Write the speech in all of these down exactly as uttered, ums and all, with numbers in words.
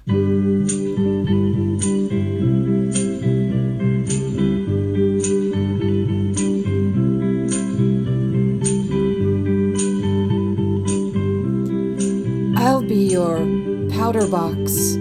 I'll be your powder box.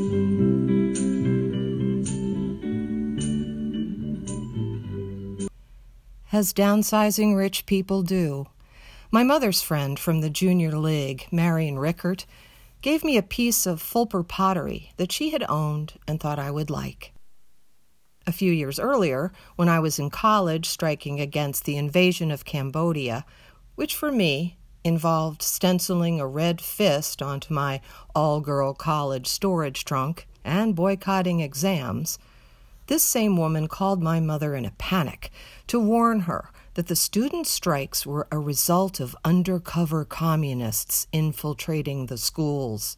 As downsizing rich people do, my mother's friend from the Junior League, Marion Rickert, gave me a piece of Fulper pottery that she had owned and thought I would like. A few years earlier, when I was in college striking against the invasion of Cambodia, which for me involved stenciling a red fist onto my all-girl college storage trunk and boycotting exams, this same woman called my mother in a panic to warn her that the student strikes were a result of undercover communists infiltrating the schools.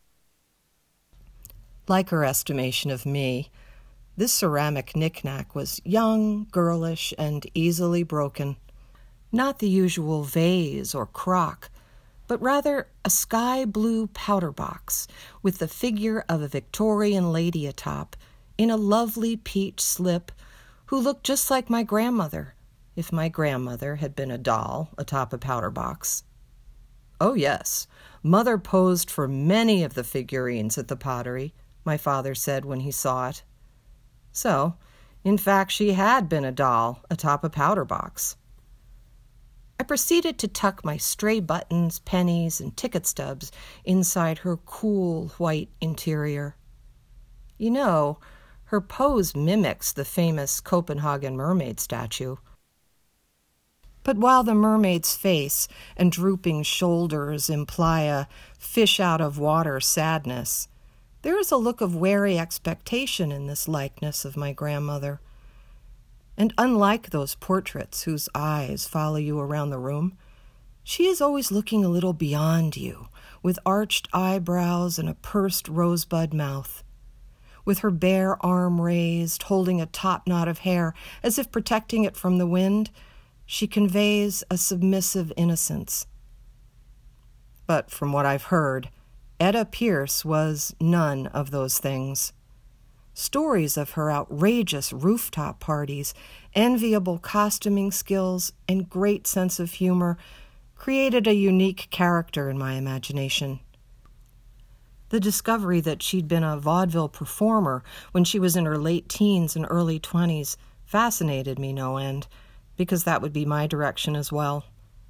Like her estimation of me, this ceramic knick-knack was young, girlish, and easily broken. Not the usual vase or crock, but rather a sky-blue powder box with the figure of a Victorian lady atop in a lovely peach slip who looked just like my grandmother, if my grandmother had been a doll atop a powder box. Oh yes, Mother posed for many of the figurines at the pottery, my father said when he saw it. So, in fact, she had been a doll atop a powder box. I proceeded to tuck my stray buttons, pennies, and ticket stubs inside her cool white interior. You know, her pose mimics the famous Copenhagen mermaid statue. But while the mermaid's face and drooping shoulders imply a fish-out-of-water sadness, there is a look of wary expectation in this likeness of my grandmother. And unlike those portraits whose eyes follow you around the room, she is always looking a little beyond you, with arched eyebrows and a pursed rosebud mouth. With her bare arm raised, holding a top knot of hair as if protecting it from the wind, she conveys a submissive innocence. But from what I've heard, Etta Pierce was none of those things. Stories of her outrageous rooftop parties, enviable costuming skills, and great sense of humor created a unique character in my imagination. The discovery that she'd been a vaudeville performer when she was in her late teens and early twenties fascinated me no end, because that would be my direction as well.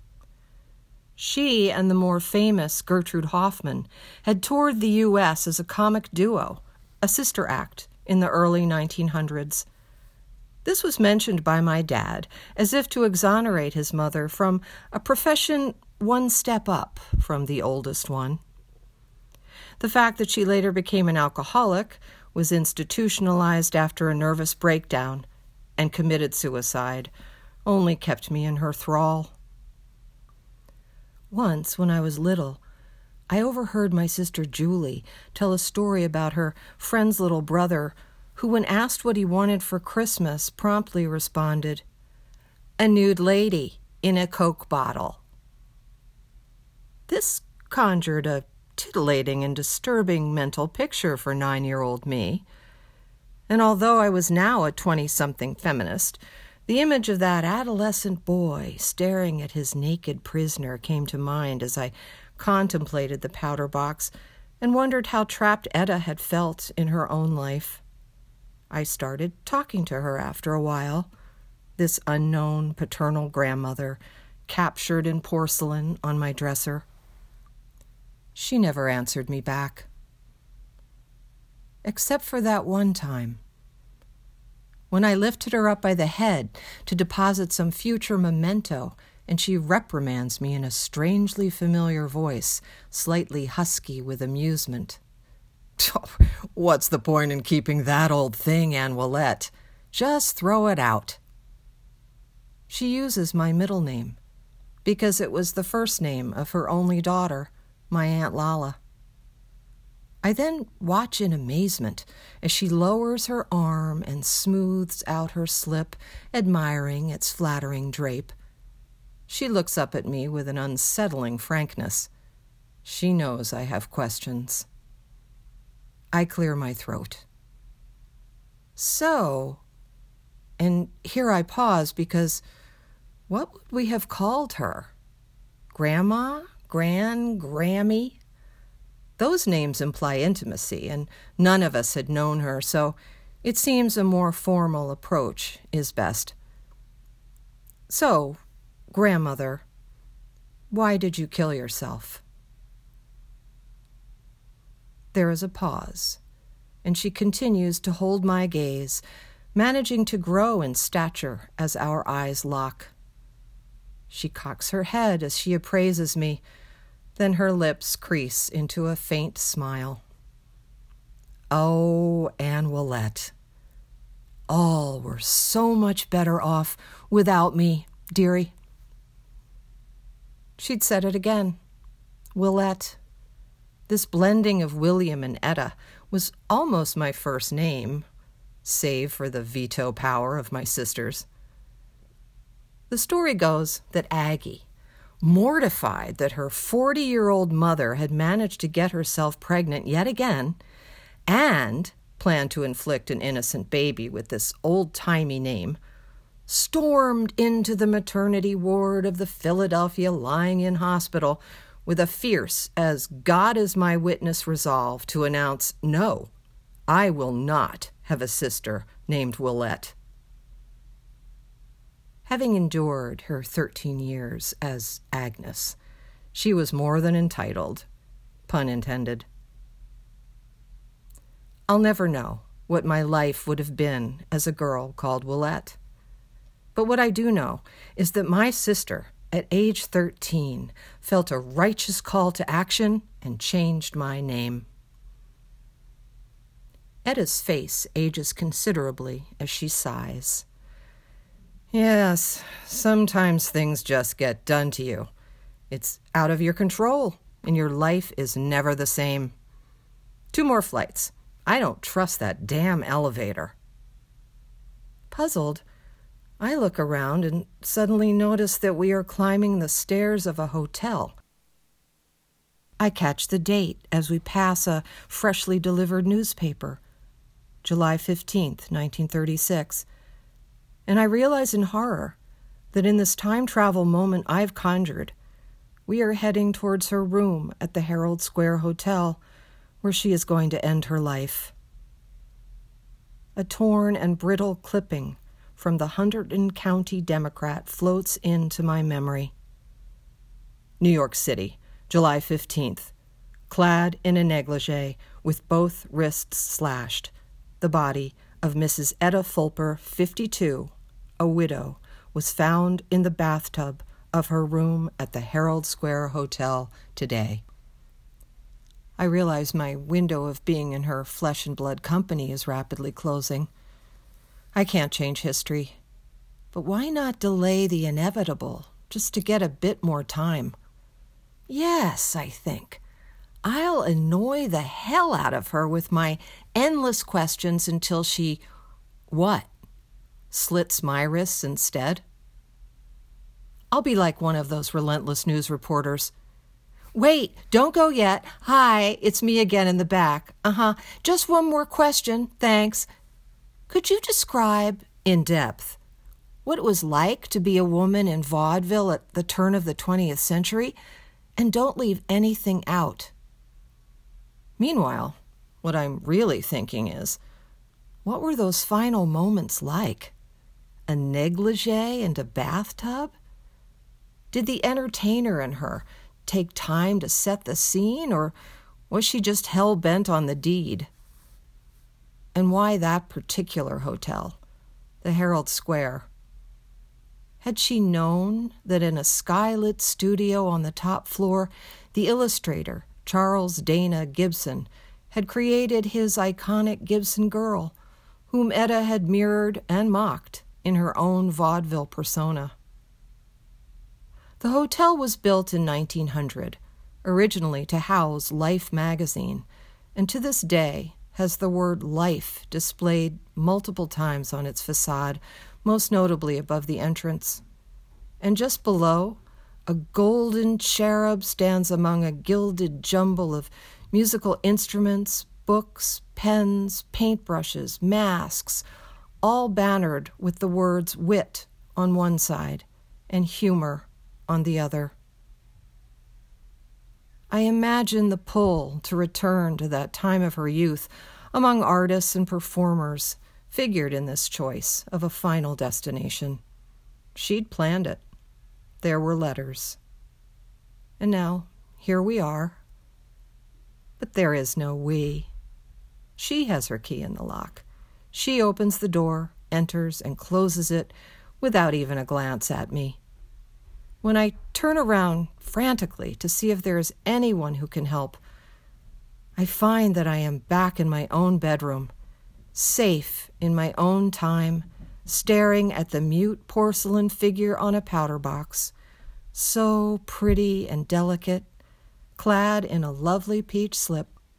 She and the more famous Gertrude Hoffman had toured the U S as a comic duo, a sister act, in the early nineteen hundreds. This was mentioned by my dad as if to exonerate his mother from a profession one step up from the oldest one. The fact that she later became an alcoholic, was institutionalized after a nervous breakdown, and committed suicide only kept me in her thrall. Once, when I was little, I overheard my sister Julie tell a story about her friend's little brother who, when asked what he wanted for Christmas, promptly responded, "A nude lady in a Coke bottle." This conjured a titillating and disturbing mental picture for nine-year-old me, and although I was now a twenty-something feminist, the image of that adolescent boy staring at his naked prisoner came to mind as I contemplated the powder box and wondered how trapped Etta had felt in her own life. I started talking to her after a while, this unknown paternal grandmother captured in porcelain on my dresser. She never answered me back. Except for that one time, when I lifted her up by the head to deposit some future memento, and she reprimands me in a strangely familiar voice, slightly husky with amusement. "What's the point in keeping that old thing, Anne Willette? Just throw it out." She uses my middle name, because it was the first name of her only daughter, my Aunt Lala. I then watch in amazement as she lowers her arm and smooths out her slip, admiring its flattering drape. She looks up at me with an unsettling frankness. She knows I have questions. I clear my throat. So, and here I pause because what would we have called her? Grandma? Gran? Grammy? Those names imply intimacy, and none of us had known her, so it seems a more formal approach is best. So, grandmother, why did you kill yourself? There is a pause, and she continues to hold my gaze, managing to grow in stature as our eyes lock. She cocks her head as she appraises me, then her lips crease into a faint smile. Oh, Anne Willette. All were so much better off without me, dearie. She'd said it again. Willette. This blending of William and Etta was almost my first name, save for the veto power of my sisters. The story goes that Aggie, mortified that her forty-year-old mother had managed to get herself pregnant yet again and planned to inflict an innocent baby with this old-timey name, stormed into the maternity ward of the Philadelphia Lying-in Hospital with a fierce, as God is my witness, resolve to announce, no, I will not have a sister named Willette. Having endured her thirteen years as Agnes, she was more than entitled, pun intended. I'll never know what my life would have been as a girl called Willette. But what I do know is that my sister, at age thirteen, felt a righteous call to action and changed my name. Etta's face ages considerably as she sighs. Yes, sometimes things just get done to you. It's out of your control, and your life is never the same. Two more flights. I don't trust that damn elevator. Puzzled, I look around and suddenly notice that we are climbing the stairs of a hotel. I catch the date as we pass a freshly delivered newspaper, July fifteenth, nineteen thirty-six, and I realize in horror that in this time travel moment I've conjured, we are heading towards her room at the Herald Square Hotel, where she is going to end her life. A torn and brittle clipping from the Hunterdon County Democrat floats into my memory. New York City, July fifteenth, clad in a negligee with both wrists slashed, the body of Missus Etta Fulper, fifty-two, a widow, was found in the bathtub of her room at the Herald Square Hotel today. I realize my window of being in her flesh and blood company is rapidly closing. I can't change history, but why not delay the inevitable just to get a bit more time? Yes, I think. I'll annoy the hell out of her with my endless questions until she, what, slits my wrists instead? I'll be like one of those relentless news reporters. Wait, don't go yet. Hi, it's me again in the back. Uh-huh. Just one more question, thanks. Could you describe, in depth, what it was like to be a woman in vaudeville at the turn of the twentieth century? And don't leave anything out. Meanwhile, what I'm really thinking is, what were those final moments like? A negligee and a bathtub? Did the entertainer in her take time to set the scene, or was she just hell-bent on the deed? And why that particular hotel, the Herald Square? Had she known that in a skylit studio on the top floor, the illustrator, Charles Dana Gibson, had created his iconic Gibson girl, whom Etta had mirrored and mocked in her own vaudeville persona? The hotel was built in nineteen hundred, originally to house Life magazine, and to this day has the word Life displayed multiple times on its facade, most notably above the entrance. And just below, a golden cherub stands among a gilded jumble of musical instruments, books, pens, paintbrushes, masks, all bannered with the words wit on one side and humor on the other. I imagine the pull to return to that time of her youth among artists and performers figured in this choice of a final destination. She'd planned it. There were letters. And now, here we are. But there is no we. She has her key in the lock. She opens the door, enters, and closes it without even a glance at me. When I turn around frantically to see if there is anyone who can help, I find that I am back in my own bedroom, safe in my own time, staring at the mute porcelain figure on a powder box, so pretty and delicate, clad in a lovely peach slip,